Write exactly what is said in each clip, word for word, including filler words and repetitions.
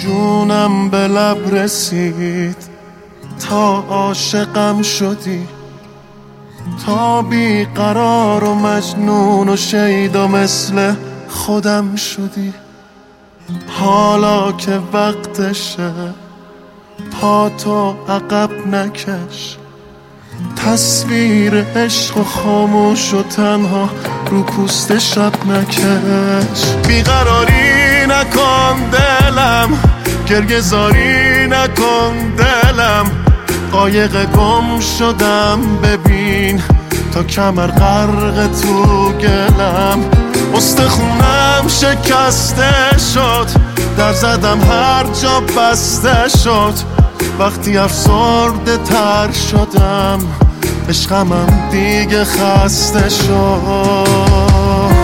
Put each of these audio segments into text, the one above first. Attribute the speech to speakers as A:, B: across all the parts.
A: جونم به لب رسید تا عاشقم شدی، تا بیقرار و مجنون و شیدا مثل خودم شدی. حالا که وقتشه پا تو عقب نکش، تصویر عشق و خاموش و تنها رو پوست شب نکش. بیقراری نکن دلم، گریه زاری نکن دلم، قایق گم شدم ببین تا کمر غرق تو گلم. استخونم شکسته شد، در زدم هر جا بسته شد، وقتی افسرده تر شدم عشقمم دیگه خسته شد.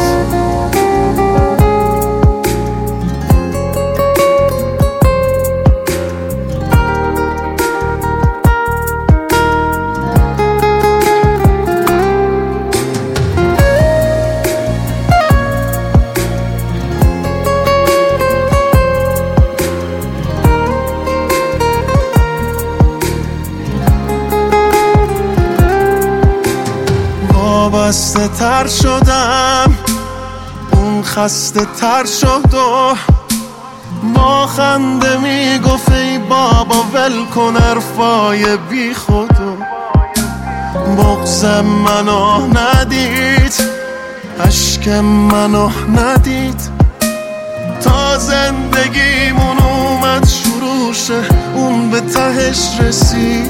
A: وابسته تر شدم، اون خسته تر شد و با خنده میگفت ای بابا ول کن حرفای بی خودو. بغض منو ندید، اشک منو ندید، تا زندگیمون اومد شروع شه اون به تهش رسید،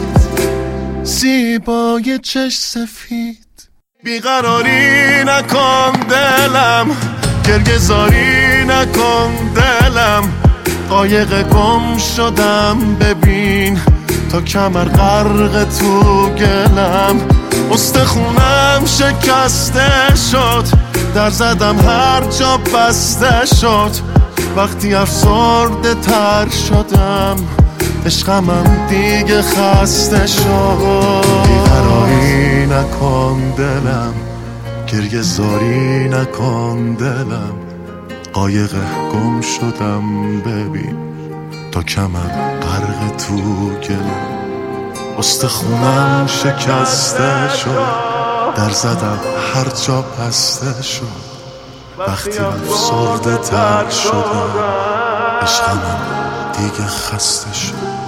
A: زیبای چش سفید. بیقراری نکن دلم، گریه زاری نکن دلم، قایق گم شدم ببین تا کمر غرق تو گلم. استخونم شکسته شد، در زدم هر جا بسته شد، وقتی افسرده تر شدم عشقمم دیگه خسته شد. بیقراری نکن دلم، گریه زاری نکن دلم، قایق گم شدم ببین تا کمر غرق تو گلم. استخونم شکسته شد، در زدم هر جا بسته شد، وقتی افسرده تر شدم عشقمم دیگه خسته شد.